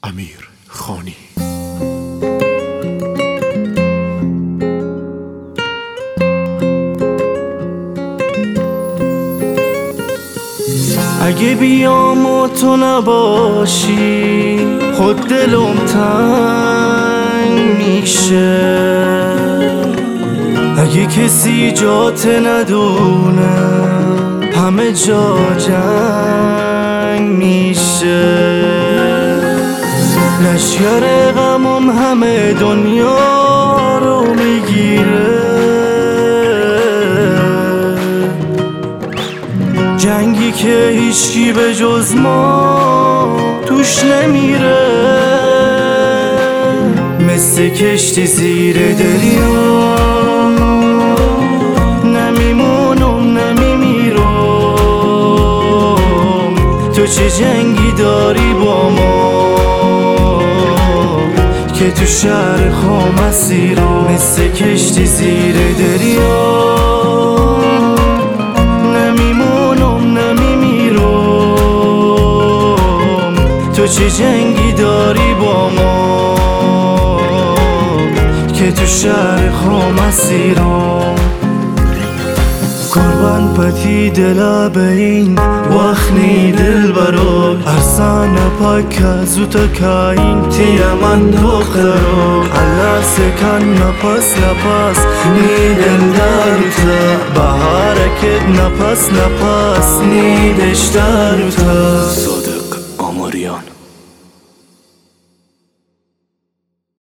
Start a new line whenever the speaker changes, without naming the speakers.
امیر خانی.
اگه بیام و تو نباشی خود دلم تنگ میشه، اگه کسی جات ندونه همه جا جنگ میشه. لشکر غمم همه دنیا رو میگیره، جنگی که هیچکی به جز ما توش نمیره. مثل کشتی زیر دریا نمیمونم نمیمیرم. تو چه جنگی داری با ما که تو شهر خام اسیرم؟ مثل کشتی زیر دریا تو چه جنگی داری با ما که تو شهر خام اسیرم؟ قربان پتی دل بین وخنی دل برو ارسان پاک زوتا کاین تیا من دخترو الله سکن نپس نپس نی دل داروتا بهارکت نپس نپس نی دش داروتا.